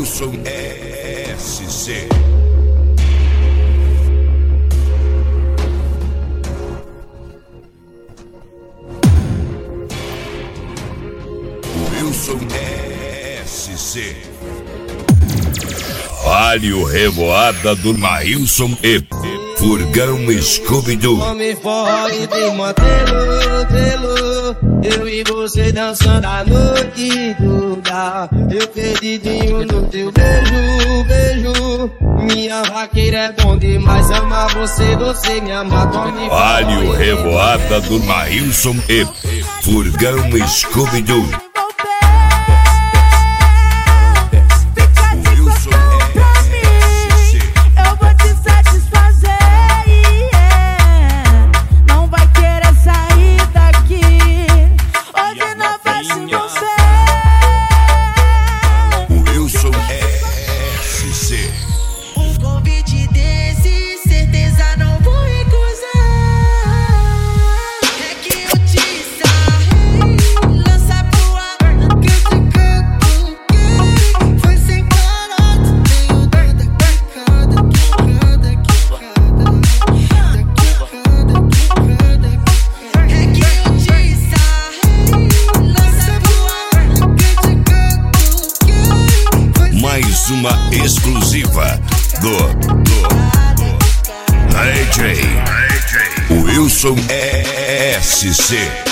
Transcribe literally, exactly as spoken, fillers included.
Wilson S C. Wilson S C. Alho Revoada do Maílson e Furgão Scooby-Doo. Homem forte de modelo, modelo. Eu e você dançando a noite toda. Eu perdidinho no teu beijo, beijo. Minha vaqueira é bom demais, amar você, você me ama. Alho Revoada do Maílson e Furgão Scooby-Doo. Um convite desse, certeza não vou recusar. É que eu te sarrei, lança pro ar, que eu te canto, que foi sem parar. Tenho nada, cada, cada, cada, cada, é que eu te sarrei, lança pro ar, que eu te canto, que foi sem Mais uma exclusiva do, do D J Wilson S C.